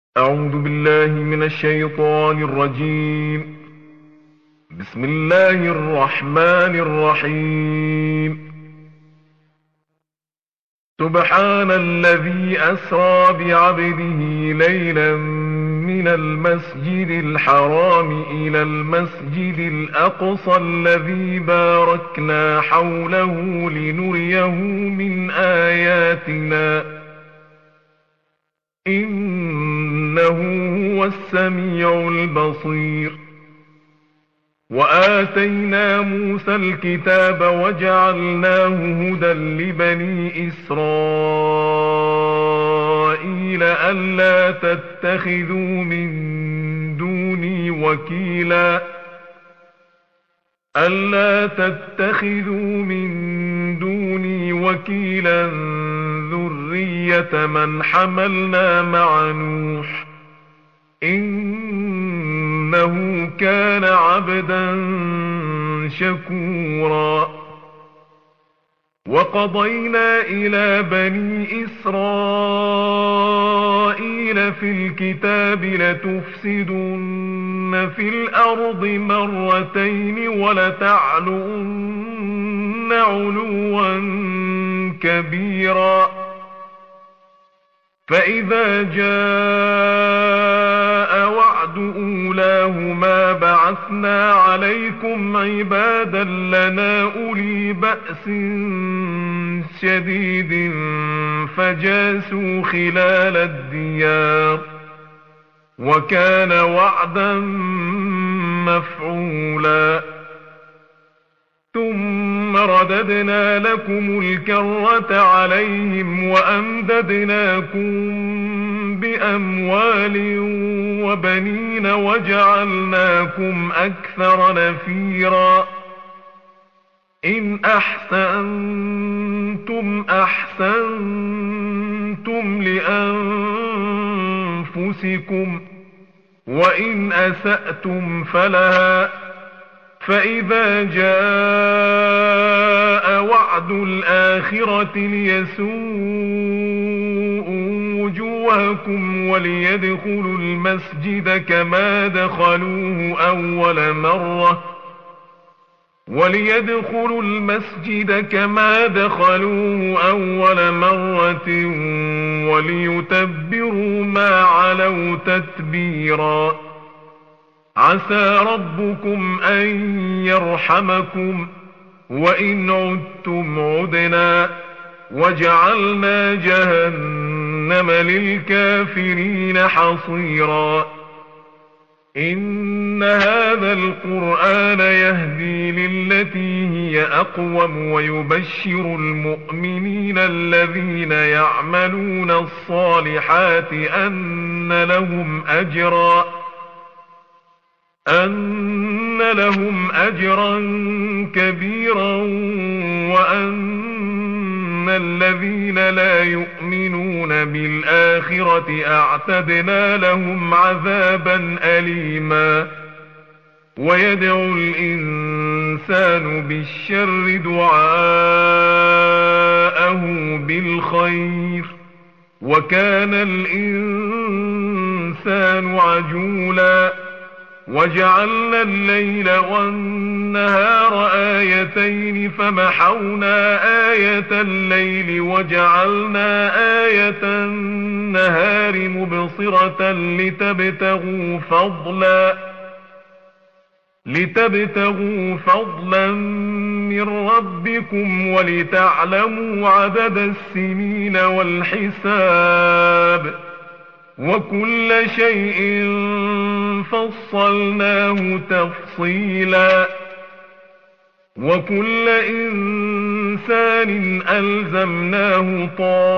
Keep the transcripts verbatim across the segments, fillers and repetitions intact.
أعوذ بالله من الشيطان الرجيم. بسم الله الرحمن الرحيم. سبحان الذي أسرى بعبده ليلا من المسجد الحرام إلى المسجد الأقصى الذي باركنا حوله لنريه من آياتنا إنه هو السميع البصير. وآتينا موسى الكتاب وجعلناه هدى لبني إسرائيل ألا تتخذوا من دوني وكيلا ألا تتخذوا من دوني وكيلا ذرية من حملنا مع نوح إنه كان عبدا شكورا. وقضينا إلى بني إسرائيل في الكتاب لتفسدن في الأرض مرتين ولتعلن علوا كبيرا. فإذا جاء وعد أولاهما بعثنا عليكم عبادا لنا أولي بأس شديد فجاسوا خلال الديار وكان وعدا مفعولا. ثم رددنا لكم الكرة عليهم وأمددناكم بأموال وبنين وجعلناكم أكثر نفيرا. إن أحسنتم أحسنتم لأنفسكم وإن أسأتم فلها. فإذا جاء وعد الآخرة ليسوءوا وجوهكم وليدخلوا المسجد كما دخلوه أول مرة وليدخلوا المسجد كما دخلوه أول مرة وليتبروا ما علوا تتبيرا. عسى ربكم أن يرحمكم وإن عدتم عدنا وجعلنا جهنم للكافرين حصيرا. إن هذا القرآن يهدي للتي هي أقوم ويبشر المؤمنين الذين يعملون الصالحات أن لهم أجرا أن لهم أجرا كبيرا وأن الذين لا يؤمنون بالآخرة أعتدنا لهم عذابا أليما. ويدعو الإنسان بالشر دعاءه بالخير وكان الإنسان عجولا. وجعلنا الليل والنهار آيتين فمحونا آية الليل وجعلنا آية النهار مبصرة لتبتغوا فضلا لتبتغوا فضلا من ربكم ولتعلموا عدد السنين والحساب وكل شيء فصلناه تفصيلا. وكل إنسان ألزمناه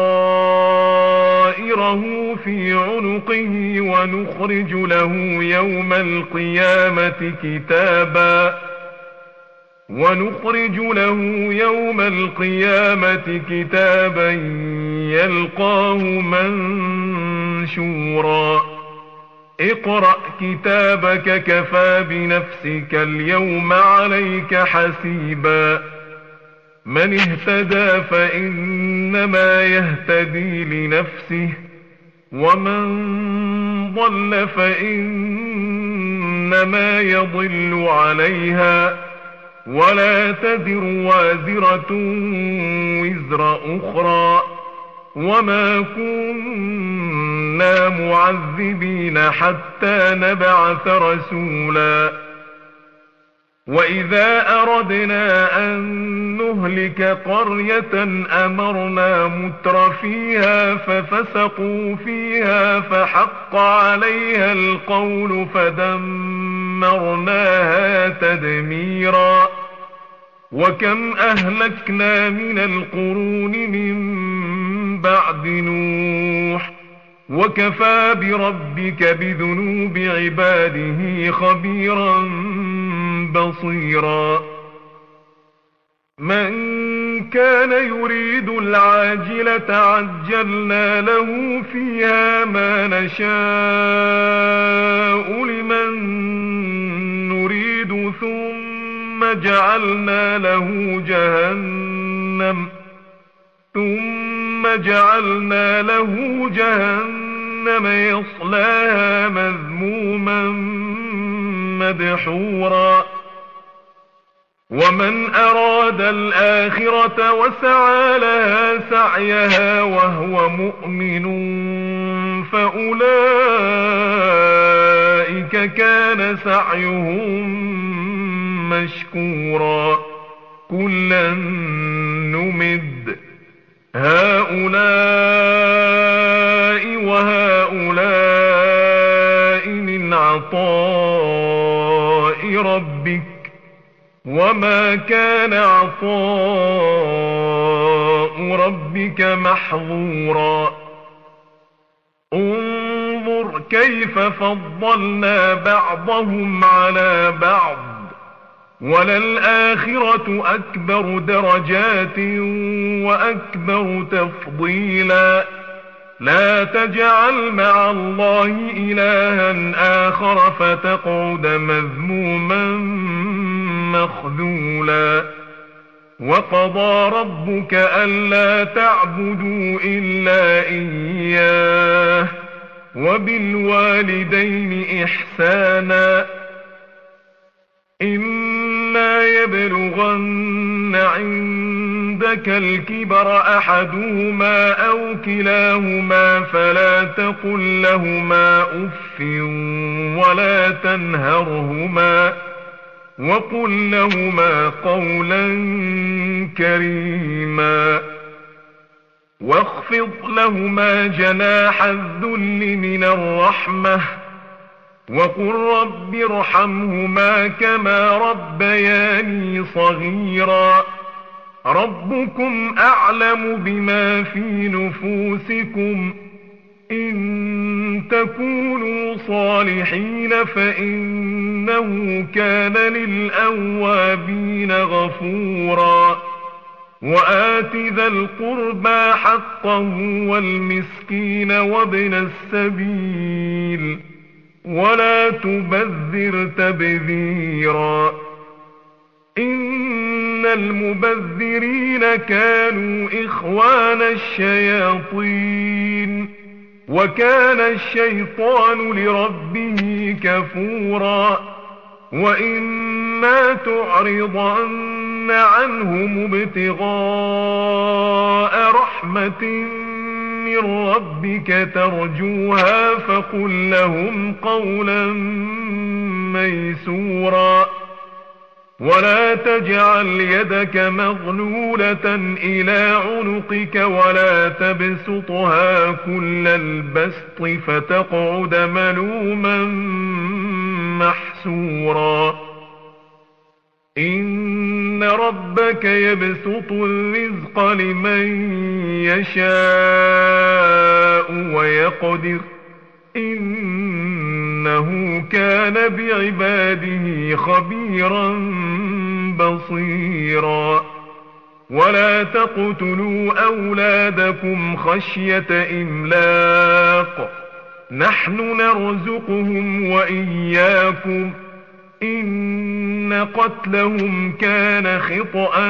طائره في عنقه ونخرج له يوم القيامة كتابا ونخرج له يوم القيامة كتابا يلقاه منشورا. اقرأ كتابك كفى بنفسك اليوم عليك حسيبا. من اهتدى فإنما يهتدي لنفسه ومن ضل فإنما يضل عليها ولا تزر وازرة وزر أخرى وما كنا معذبين حتى نبعث رسولا وإذا أردنا أن نهلك قرية أمرنا متر فيها ففسقوا فيها فحق عليها القول فدمرناها تدميرا وكم أهلكنا من القرون من بعد نوح وكفى بربك بذنوب عباده خبيرا بصيرا من كان يريد العاجلة عجلنا له فيها ما نشاء لمن نريد ثم جعلنا له جهنم ثم جعلنا له جهنم يصلاها مذموما مدحورا ومن أراد الآخرة وسعى لها سعيها وهو مؤمن فأولئك كان سعيهم مشكورا كلا نمد هؤلاء وهؤلاء من عطاء ربك وما كان عطاء ربك محظورا انظر كيف فضلنا بعضهم على بعض وللآخرة أكبر درجات وأكبر تفضيلا لا تجعل مع الله إلها آخر فتقعد مذموما مخذولا وقضى ربك ألا تعبدوا إلا إياه وبالوالدين إحسانا إما يبلغن عندك الكبر أحدهما أو كلاهما فلا تقل لهما أف ولا تنهرهما وقل لهما قولا كريما واخفض لهما جناح الذل من الرحمة وقل رب ارحمهما كما ربياني صغيرا ربكم أعلم بما في نفوسكم إن تكونوا صالحين فإنه كان للأوابين غفورا وآت ذا القربى حقه والمسكين وابن السبيل ولا تبذر تبذيرا إن المبذرين كانوا إخوان الشياطين وكان الشيطان لربه كفورا وإما تعرضن عنهم ابتغاء رحمة من ربك ترجوها فقل لهم قولا ميسورا ولا تجعل يدك مغلولة إلى عنقك ولا تبسطها كل البسط فتقعد ملوما محسورا إن ربك يبسط الرزق لمن يشاء ويقدر إنه كان بعباده خبيرا بصيرا ولا تقتلوا أولادكم خشية إملاق نحن نرزقهم وإياكم إن قتلهم كان خطأ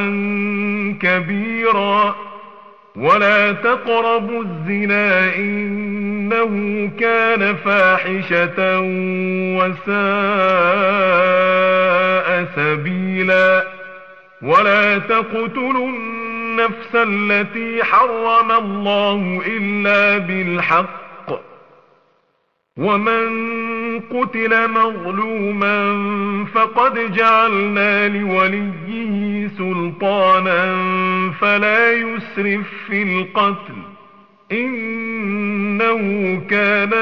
كبيرا ولا تقربوا الزنا إن إنه كان فاحشة وساء سبيلا. ولا تقتلوا النفس التي حرم الله إلا بالحق، ومن قتل مظلوما فقد جعلنا لوليه سلطانا فلا يسرف في القتل إنه كان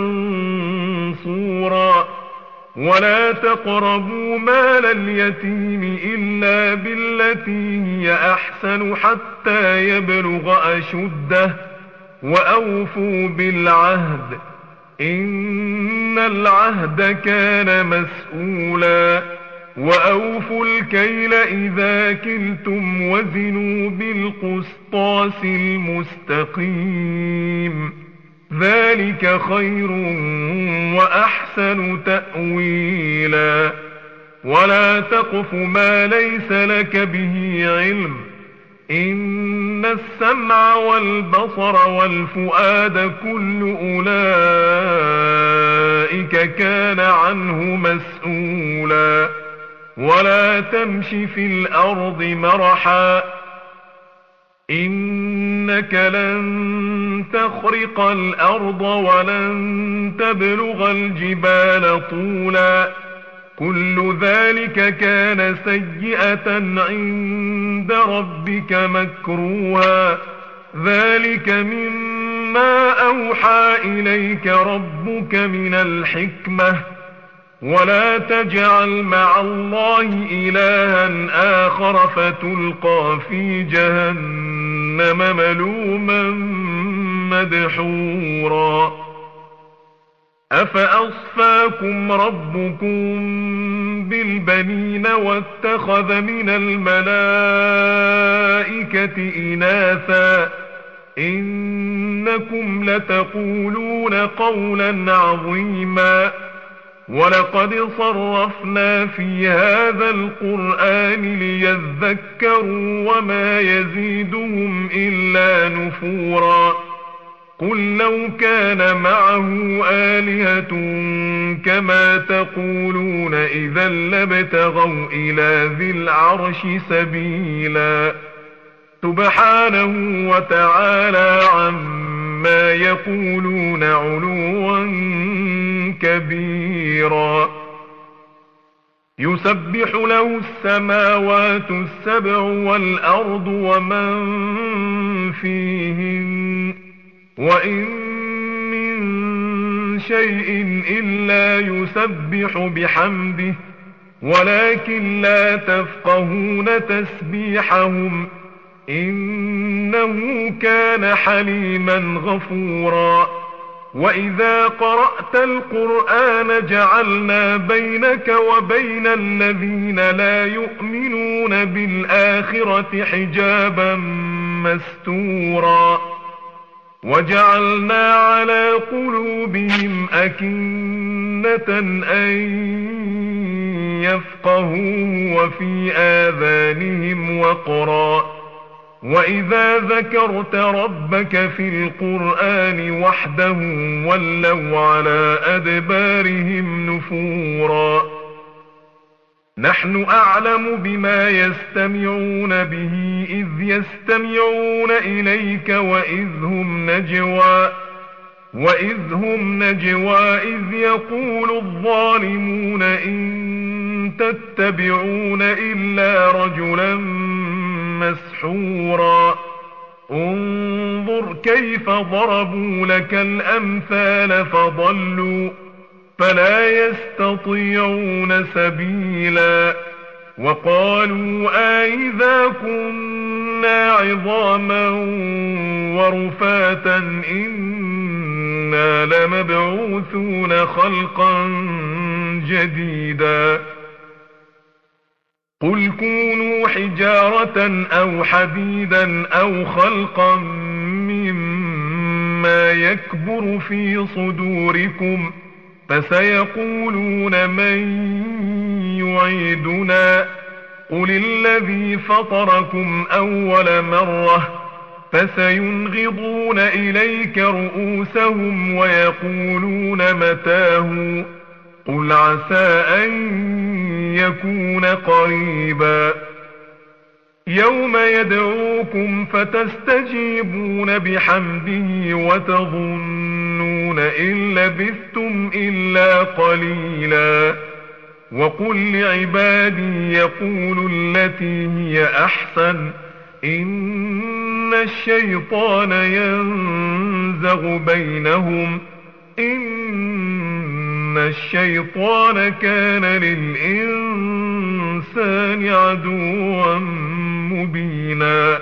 منصورا. ولا تقربوا مال اليتيم إلا بالتي هي أحسن حتى يبلغ أشده، وأوفوا بالعهد إن العهد كان مسؤولا. وأوفوا الكيل إذا كلتم وزنوا بالقسطاس المستقيم، ذلك خير وأحسن تأويلا. ولا تقف ما ليس لك به علم، إن السمع والبصر والفؤاد كل أولئك كان عنه مسؤولا. ولا تمش في الأرض مرحا إنك لن تخرق الأرض ولن تبلغ الجبال طولا، كل ذلك كان سيئة عند ربك مكروها. ذلك مما أوحى إليك ربك من الحكمة. ولا تجعل مع الله إلها آخر فتلقى في جهنم ملوما مدحورا. أفأصفاكم ربكم بالبنين واتخذ من الملائكة إناثا إنكم لتقولون قولا عظيما. ولقد صرفنا في هذا القرآن ليذكروا وما يزيدهم إلا نفورا. قل لو كان معه آلهة كما تقولون إذا لابتغوا إلى ذي العرش سبيلا. سبحانه وتعالى عما يقولون علوا كبيرا. يسبح له السماوات السبع والأرض ومن فيهن، وإن من شيء إلا يسبح بحمده ولكن لا تفقهون تسبيحهم إنه كان حليما غفورا. وإذا قرأت القرآن جعلنا بينك وبين الذين لا يؤمنون بالآخرة حجابا مستورا. وجعلنا على قلوبهم أكنة أن يفقهوه وفي آذانهم وقرا. وإذا ذكرت ربك في القرآن وحده ولوا على أدبارهم نفورا. نحن أعلم بما يستمعون به إذ يستمعون إليك وإذ هم نجوى وإذ هم نجوى إذ يقول الظالمون إن تتبعون إلا رجلا مسحورا. انظر كيف ضربوا لك الأمثال فضلوا فلا يستطيعون سبيلا. وقالوا أئذا كنا عظاما ورفاتا إنا لمبعوثون خلقا جديدا. قل كونوا حجارة أو حديدا أو خلقا مما يكبر في صدوركم فسيقولون من يعيدنا قل الذي فطركم أول مرة فسينغضون إليك رؤوسهم ويقولون متاه قل عسى أن يكون قريبا يوم يدعوكم فتستجيبون بحمده وتظنون إن لبثتم إلا قليلا وقل لعبادي يقولوا التي هي أحسن إن الشيطان ينزغ بينهم إن الشيطان كان للإنسان عدوا مبينا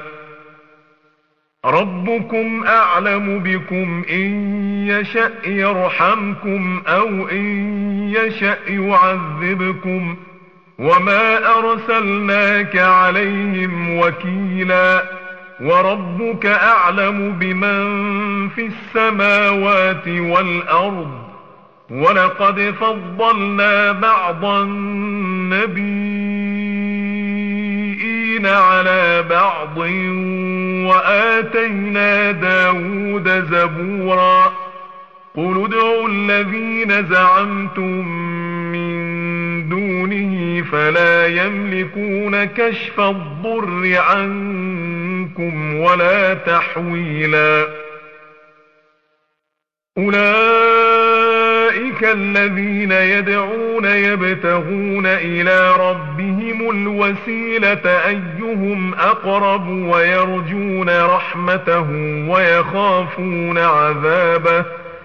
ربكم أعلم بكم إن يشأ يرحمكم أو إن يشأ يعذبكم وما أرسلناك عليهم وكيلا وربك أعلم بمن في السماوات والأرض ولقد فضلنا بعض النبيين على بعض وآتينا داود زبورا قل ادعوا الذين زعمتم من دونه فلا يملكون كشف الضر عنكم ولا تحويلا أولئك الذين يدعون يبتغون إلى ربهم الوسيلة أيهم أقرب ويرجون رحمته ويخافون عذابه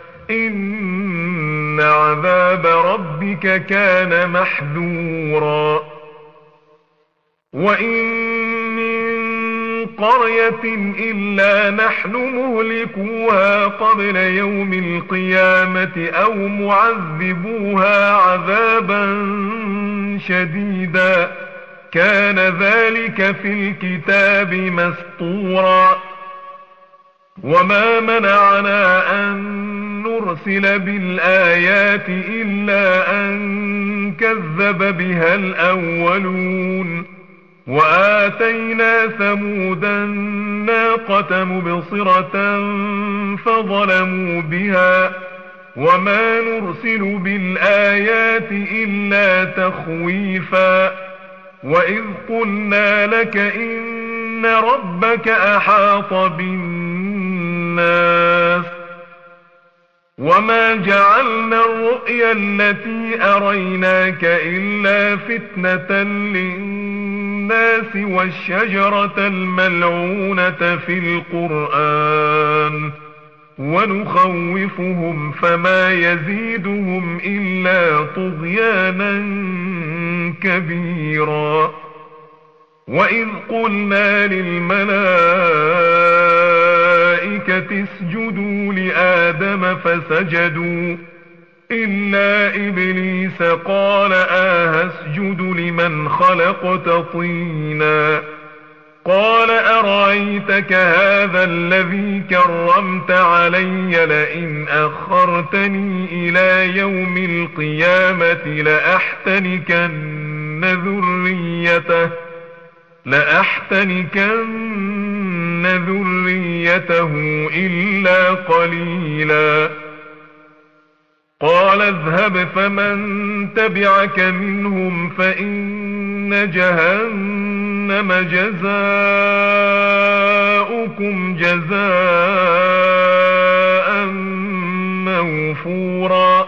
إن عذاب ربك كان محذورا وإن من قرية إلا نحن مهلكوها قبل يوم القيامة أو معذبوها عذابا شديدا كان ذلك في الكتاب مسطورا وما منعنا أن نرسل بالآيات إلا أن كذب بها الأولون وآتينا ثمود الناقة مبصرة فظلموا بها وما نرسل بالآيات إلا تخويفا وإذ قلنا لك إن ربك أحاط بالناس وما جعلنا الرؤيا التي أريناك إلا فتنة للناس والشجرة الملعونة في القرآن ونخوفهم فما يزيدهم إلا طغيانا كبيرا وإذ قلنا للملائكة اسجدوا لآدم فسجدوا إلا إبليس قال آه اسجد لمن خلقت طينا قال أرأيتك هذا الذي كرمت علي لئن أخرتني إلى يوم القيامة لأحتنكن ذريته لأحتنكن ذريته إلا قليلا قال اذهب فمن تبعك منهم فإن جهنم جزاؤكم جزاء موفورا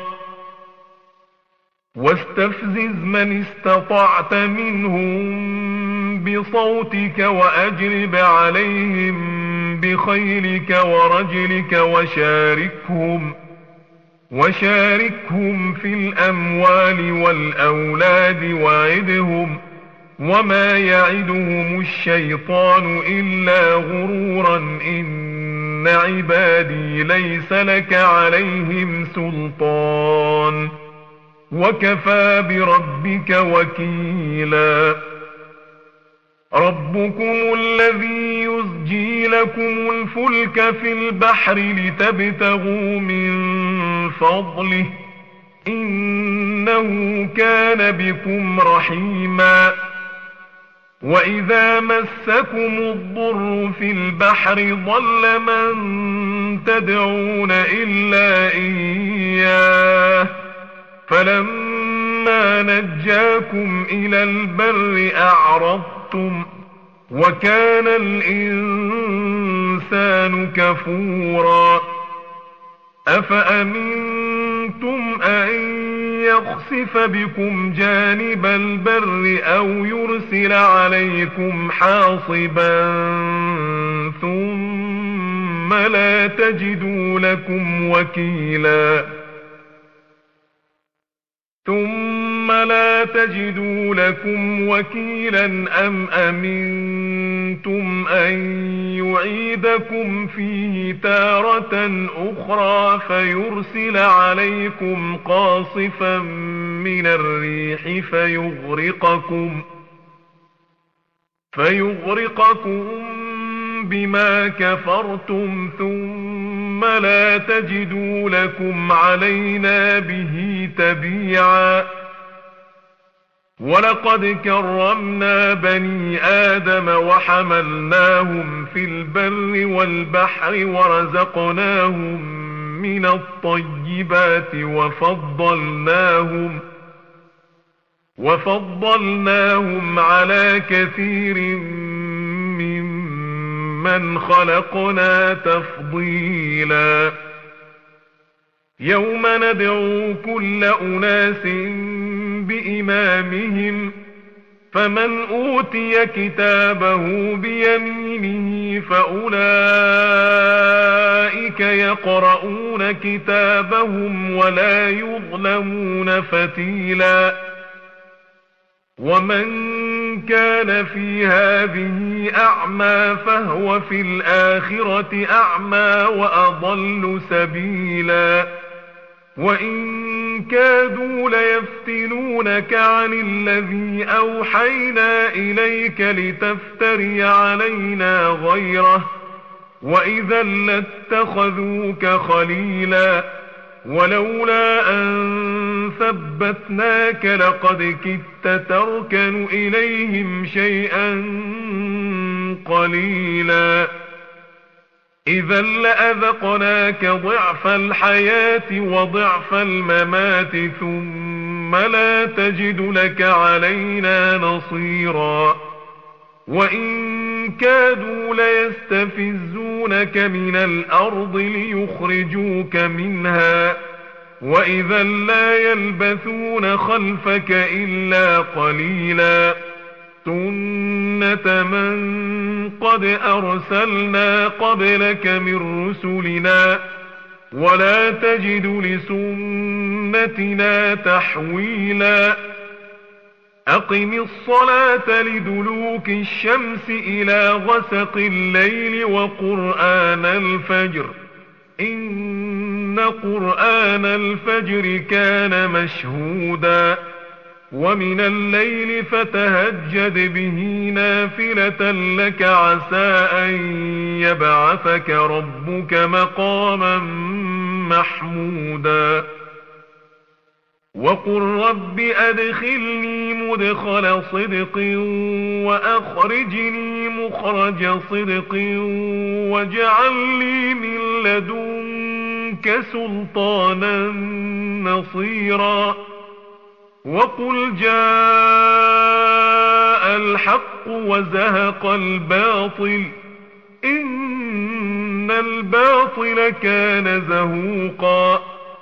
واستفزز من استطعت منهم بصوتك وأجلب عليهم بخيلك ورجلك وشاركهم وشاركهم في الأموال والأولاد وعدهم وما يعدهم الشيطان إلا غرورا إن عبادي ليس لك عليهم سلطان وكفى بربك وكيلا ربكم الذي يزجي لكم الفلك في البحر لتبتغوا من فضله إنه كان بكم رحيما وإذا مسكم الضر في البحر ضل من تدعون إلا إياه فلما نجاكم إلى البر أعرضتم وكان الإنسان كفورا أفأمنتم أن يخسف بكم جانب البر أو يرسل عليكم حاصبا ثم لا تجدوا لكم وكيلا ثم لا تجدوا لكم وكيلا أم أمنتم أن يعيدكم فيه تارة أخرى فيرسل عليكم قاصفا من الريح فيغرقكم فيغرقكم بما كفرتم ثم لا تجدوا لكم علينا به تبيعا ولقد كرمنا بني آدم وحملناهم في البر والبحر ورزقناهم من الطيبات وفضلناهم وفضلناهم على كثير ممن خلقنا تفضيلا يوم ندعو كل أناس بإمامهم فمن أوتي كتابه بيمينه فأولئك يقرؤون كتابهم ولا يظلمون فتيلا ومن كان في هذه أعمى فهو في الآخرة أعمى وأضل سبيلا وإن كادوا ليفتنونك عن الذي أوحينا إليك لتفتري علينا غيره وإذا لاتخذوك خليلا ولولا أن ثبتناك لقد كدت تركن إليهم شيئا قليلا إذا لأذقناك ضعف الحياة وضعف الممات ثم لا تجد لك علينا نصيرا وإن كادوا ليستفزونك من الأرض ليخرجوك منها وإذا لا يلبثون خلفك إلا قليلا سنة من قد أرسلنا قبلك من رسلنا ولا تجد لسنتنا تحويلا أقم الصلاة لدلوك الشمس إلى غسق الليل وقرآن الفجر إن قرآن الفجر كان مشهودا ومن الليل فتهجد به نافلة لك عسى أن يبعثك ربك مقاما محمودا وقل رب أدخلني مدخل صدق وأخرجني مخرج صدق واجعل لي من لدنك سلطانا نصيرا وقل جاء الحق وزهق الباطل إن الباطل كان زهوقا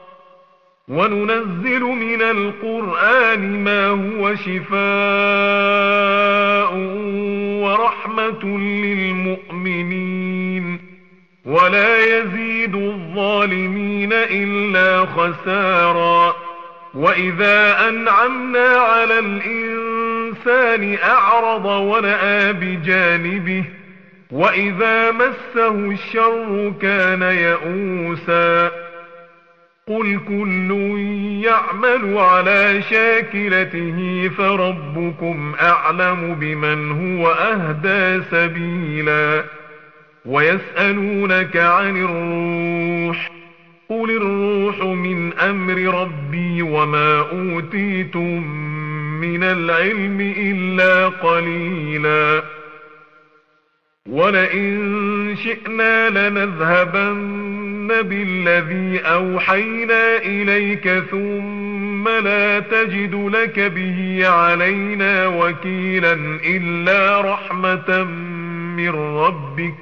وننزل من القرآن ما هو شفاء ورحمة للمؤمنين ولا يزيد الظالمين إلا خسارا وإذا أنعمنا على الإنسان أعرض ونأى بجانبه وإذا مسه الشر كان يئوسا قل كل يعمل على شاكلته فربكم أعلم بمن هو أهدى سبيلا ويسألونك عن الروح قل الروح من أمر ربي وما أوتيتم من العلم إلا قليلا ولئن شئنا لنذهبن بالذي أوحينا إليك ثم لا تجد لك به علينا وكيلا إلا رحمة من ربك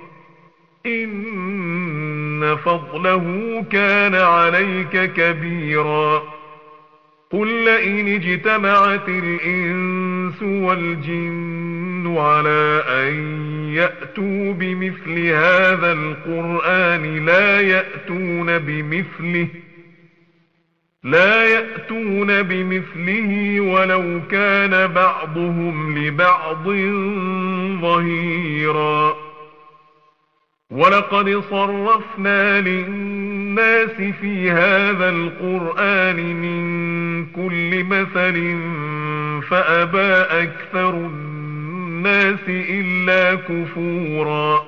إن فضله كان عليك كبيرا قل لئن اجتمعت الإنس والجن على أن يأتوا بمثل هذا القرآن لا يأتون بمثله لا يأتون بمثله ولو كان بعضهم لبعض ظهيرا ولقد صرفنا للناس في هذا القرآن من كل مثل فأبى أكثر الناس إلا كفورا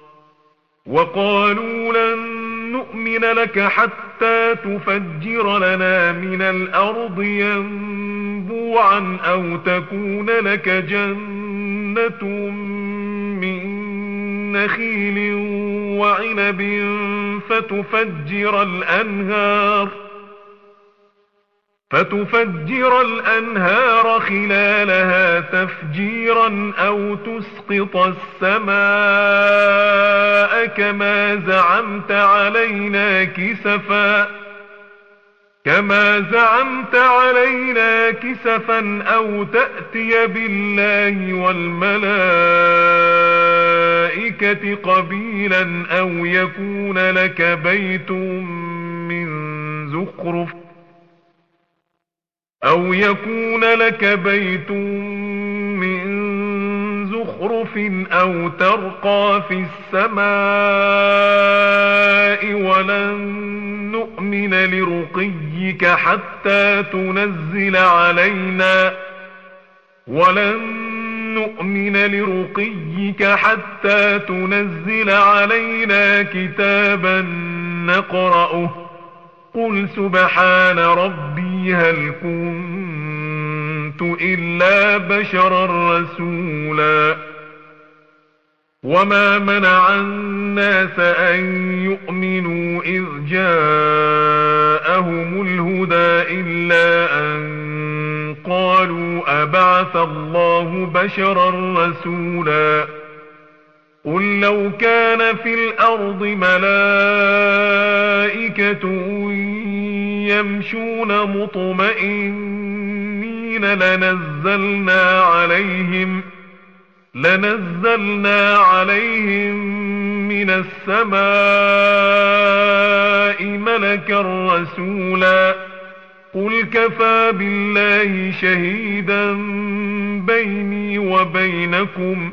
وقالوا لن نؤمن لك حتى تفجر لنا من الأرض ينبوعا أو تكون لك جنة من نخيل وعنب فتفجر الأنهار فتفجر الأنهار خلالها تفجيرا أو تسقط السماء كما زعمت علينا كسفا كما زعمت علينا كسفا أو تأتي بالله والملائكة قبيلا أو يكون لك بيت من زخرف أو يكون لك بيت من زخرف أو ترقى في السماء ولن نؤمن لرقيك حتى تنزل علينا ولن نؤمن لرقيك حتى تنزل علينا كتابا نقرأه قل سبحان ربي هل كنت إلا بشرا رسولا وما منع الناس أن يؤمنوا إذ جاءهم الهدى إلا أن قالوا أبعث الله بشرا رسولا قل لو كان في الأرض ملائكة يمشون مطمئنين لنزلنا عليهم لنزلنا عليهم من السماء ملكا رسولا قل كفى بالله شهيدا بيني وبينكم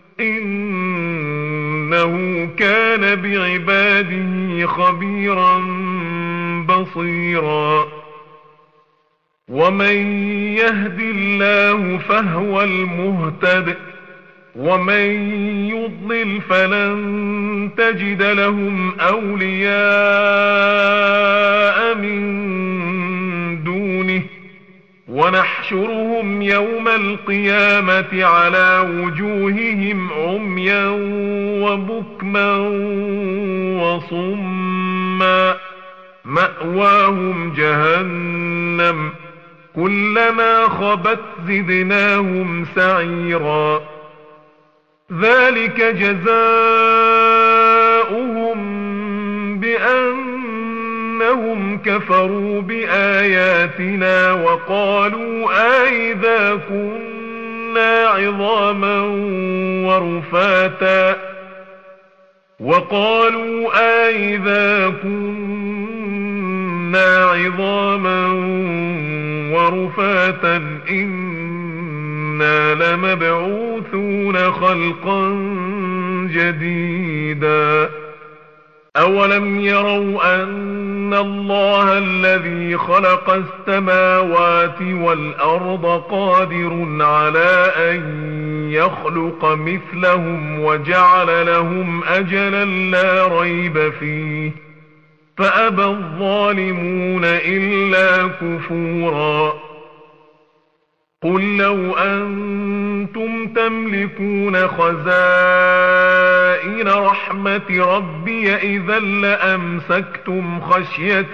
إنه كان بعباده خبيرا بصيرا ومن يهد الله فهو المهتد ومن يضلل فلن تجد لهم أولياء من دونه ونحشرهم يوم القيامة على وجوههم عميا وبكما وصما مأواهم جهنم كلما خبت زدناهم سعيرا ذلك جزاؤهم بأنهم كفروا بآياتنا وقالوا أئذا كنا عظاما ورفاتا وقالوا أئذا كنا عظاما ورفاتا إنا لمبعوثون خلقا جديدا أولم يروا أن الله الذي خلق السماوات والأرض قادر على أن يخلق مثلهم وجعل لهم أجلا لا ريب فيه فأبى الظالمون إلا كفورا قل لو أنتم تملكون خزائن رحمة ربي إذا لأمسكتم خشية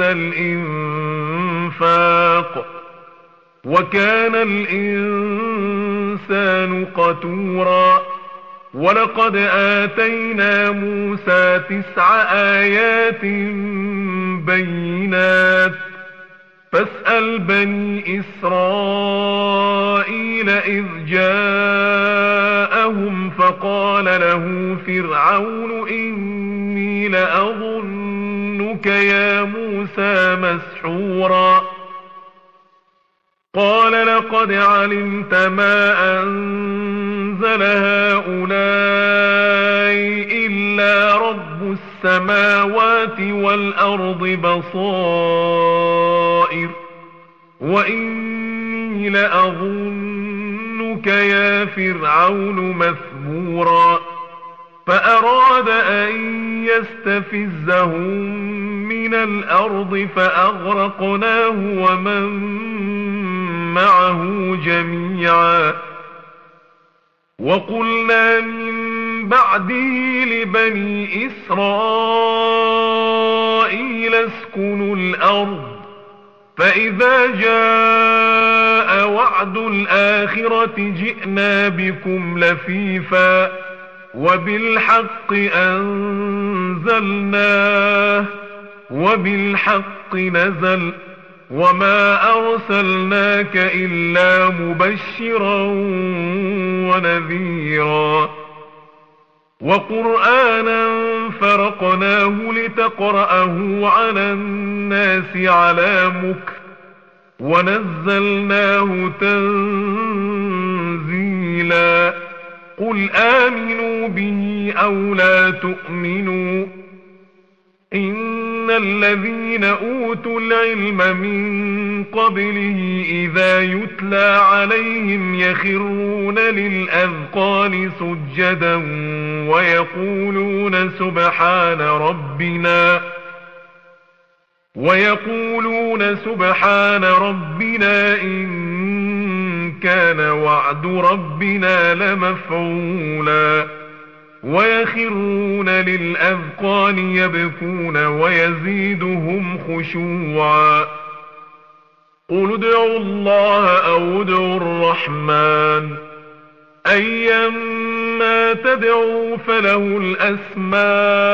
الإنفاق وكان الإنسان قتورا ولقد آتينا موسى تسع آيات بينات فاسأل بني إسرائيل إذ جاءهم فقال له فرعون إني لأظنك يا موسى مسحورا قال لقد علمت ما أنزل هؤلاء إلا رب السماوات والأرض بصائر وإني لأظنك يا فرعون مثبورا فأراد أن يستفزهم من الأرض فأغرقناه ومن معه جميعا وقلنا من بعده لبني إسرائيل اسكنوا الأرض فإذا جاء وعد الآخرة جئنا بكم لفيفا وبالحق أنزلناه وبالحق نزل وما أرسلناك إلا مبشرا ونذيرا وقرآنا فرقناه لتقرأه على الناس على مكر ونزلناه تنزيلا قل آمنوا به أو لا تؤمنوا إن الذين أوتوا العلم من قبله إذا يتلى عليهم يخرون للأذقان سجدا ويقولون سبحان ربنا ويقولون سبحان ربنا إن كان وعد ربنا لمفعولا ويخرون للأذقان يبكون ويزيدهم خشوعا قل ادعوا الله أو ادعوا الرحمن أيما تدعوا فله الأسماء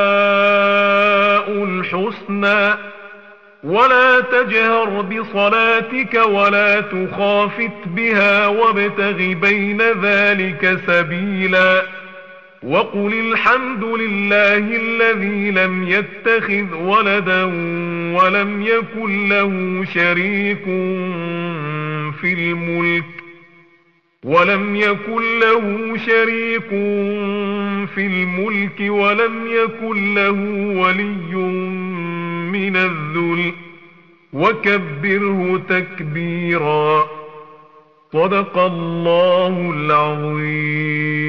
الحسنى ولا تجهر بصلاتك ولا تخافت بها وابتغ بين ذلك سبيلا وقل الحمد لله الذي لم يتخذ ولدا ولم يكن له شريك في الملك ولم يكن له شريك في الملك ولم يكن له ولي من الذل وكبره تكبيرا صدق الله العظيم.